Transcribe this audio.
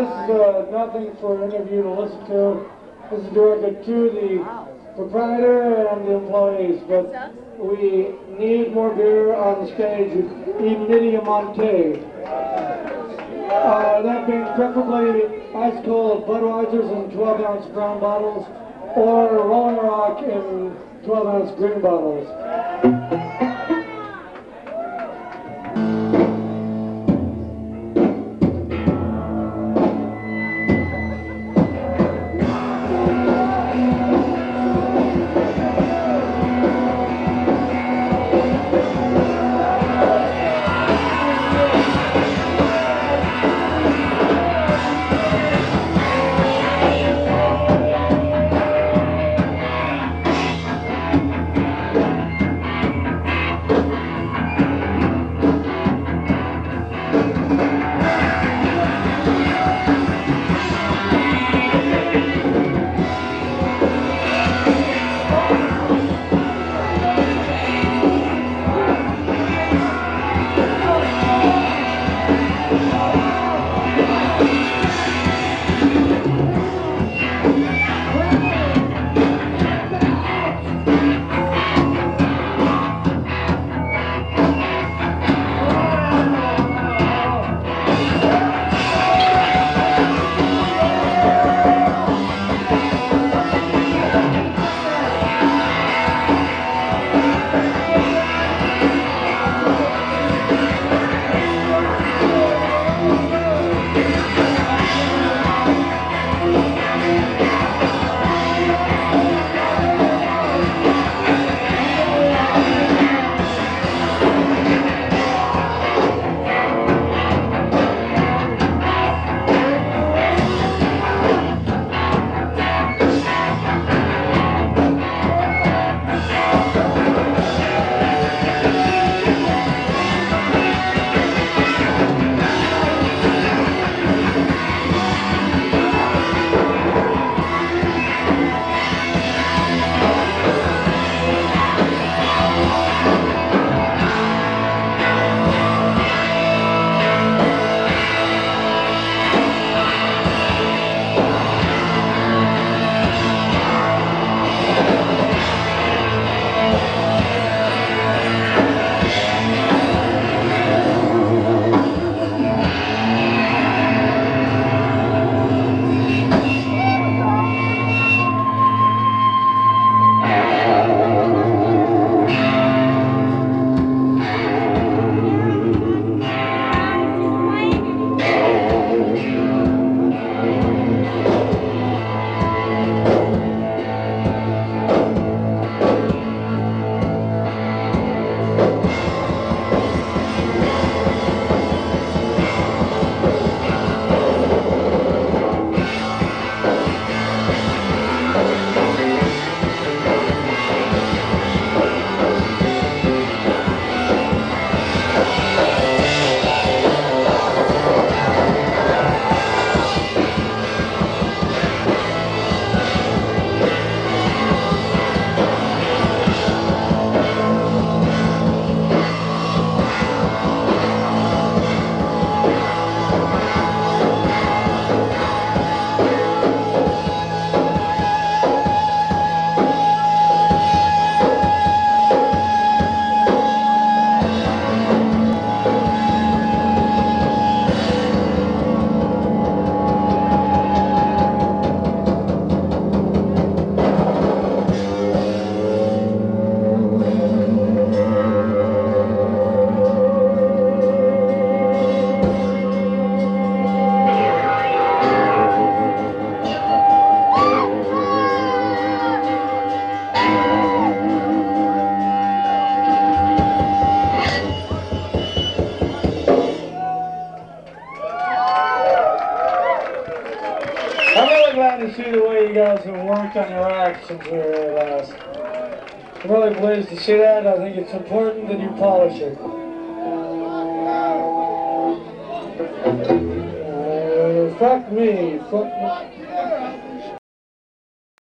this is nothing for any of you to listen to. This is directed to the proprietor and the employees, but we need more beer on the stage. Immediatamente. That being preferably ice cold Budweisers in 12-ounce brown bottles or Rolling Rock in 12-ounce green bottles. glad to see the way you guys have worked on your act since we were here last. I'm really pleased to see that. I think it's important that you polish it. Fuck me.